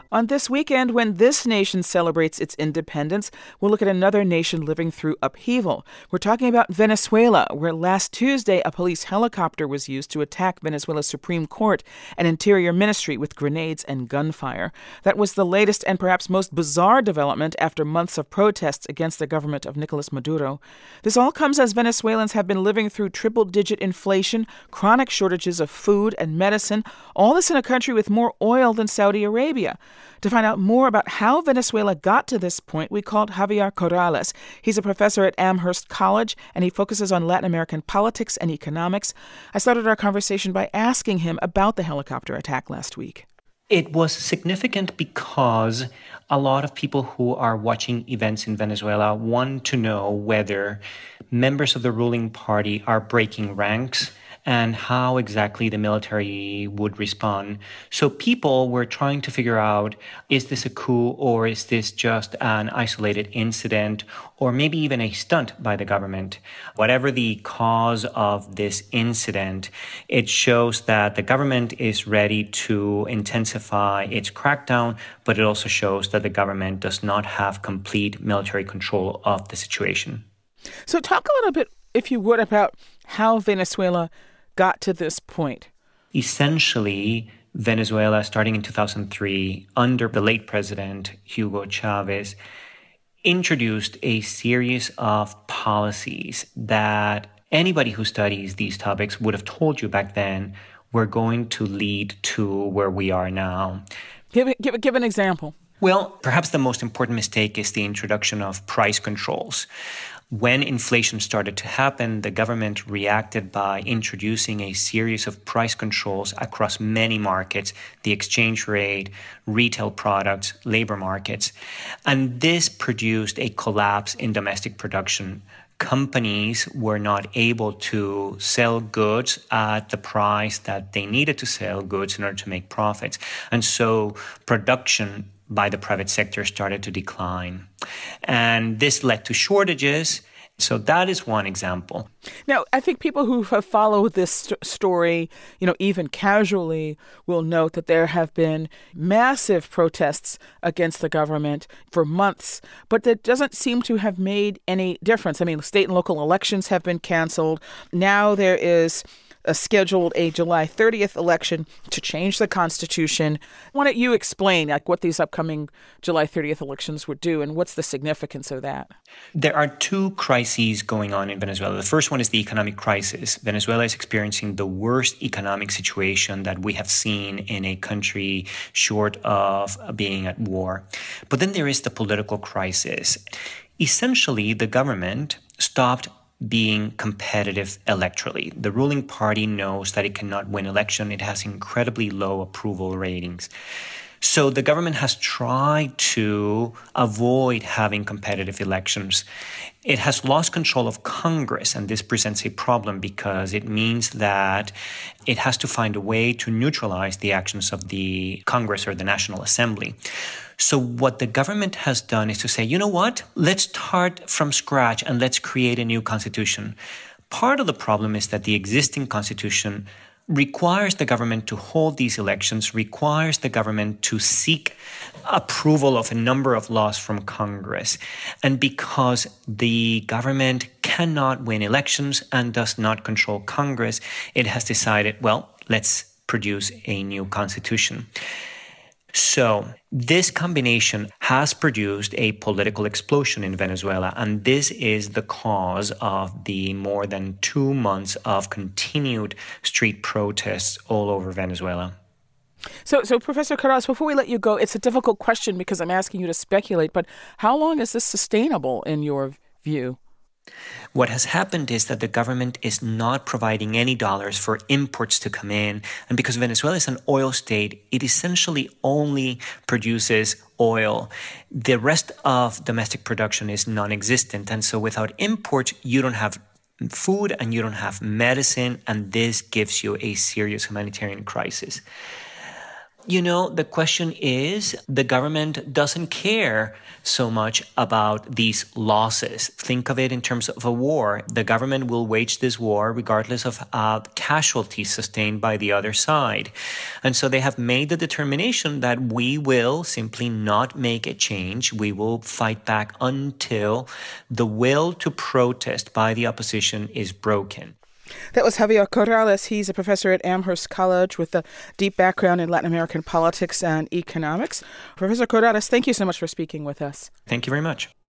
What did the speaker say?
On this weekend, when this nation celebrates its independence, we'll look at another nation living through upheaval. We're talking about Venezuela, where last Tuesday a police helicopter was used to attack Venezuela's Supreme Court and Interior Ministry with grenades and gunfire. That was the latest and perhaps most bizarre development after months of protests against the government of Nicolas Maduro. This all comes as Venezuelans have been living through triple-digit inflation, chronic shortages of food and medicine, all this in a country with more oil than Saudi Arabia. To find out more about how Venezuela got to this point, we called Javier Corrales. He's a professor at Amherst College, and he focuses on Latin American politics and economics. I started our conversation by asking him about the helicopter attack last week. It was significant because a lot of people who are watching events in Venezuela want to know whether members of the ruling party are breaking ranks and how exactly the military would respond. So people were trying to figure out, is this a coup or is this just an isolated incident or maybe even a stunt by the government? Whatever the cause of this incident, it shows that the government is ready to intensify its crackdown, but it also shows that the government does not have complete military control of the situation. So talk a little bit, if you would, about how Venezuela got to this point. Essentially, Venezuela, starting in 2003, under the late president Hugo Chavez, introduced a series of policies that anybody who studies these topics would have told you back then were going to lead to where we are now. Give an example. Well, perhaps the most important mistake is the introduction of price controls. When inflation started to happen, the government reacted by introducing a series of price controls across many markets, the exchange rate, retail products, labor markets. And this produced a collapse in domestic production. Companies were not able to sell goods at the price that they needed to sell goods in order to make profits. And so production by the private sector started to decline. And this led to shortages. So that is one example. Now, I think people who have followed this story, even casually, will note that there have been massive protests against the government for months, but that doesn't seem to have made any difference. I mean, state and local elections have been canceled. Now there is scheduled a July 30th election to change the Constitution. Why don't you explain what these upcoming July 30th elections would do and what's the significance of that? There are two crises going on in Venezuela. The first one is the economic crisis. Venezuela is experiencing the worst economic situation that we have seen in a country short of being at war. But then there is the political crisis. Essentially, the government stopped being competitive electorally. The ruling party knows that it cannot win election. It has incredibly low approval ratings. So the government has tried to avoid having competitive elections. It has lost control of Congress, and this presents a problem because it means that it has to find a way to neutralize the actions of the Congress or the National Assembly. So what the government has done is to say, you know what, let's start from scratch and let's create a new constitution. Part of the problem is that the existing constitution requires the government to hold these elections, requires the government to seek approval of a number of laws from Congress. And because the government cannot win elections and does not control Congress, it has decided, well, let's produce a new constitution. So this combination has produced a political explosion in Venezuela, and this is the cause of the more than 2 months of continued street protests all over Venezuela. So Professor Corrales, before we let you go, it's a difficult question because I'm asking you to speculate, but how long is this sustainable in your view? What has happened is that the government is not providing any dollars for imports to come in. And because Venezuela is an oil state, it essentially only produces oil. The rest of domestic production is non-existent. And so without imports, you don't have food and you don't have medicine. And this gives you a serious humanitarian crisis. The question is the government doesn't care so much about these losses. Think of it in terms of a war. The government will wage this war regardless of casualties sustained by the other side. And so they have made the determination that we will simply not make a change. We will fight back until the will to protest by the opposition is broken. That was Javier Corrales. He's a professor at Amherst College with a deep background in Latin American politics and economics. Professor Corrales, thank you so much for speaking with us. Thank you very much.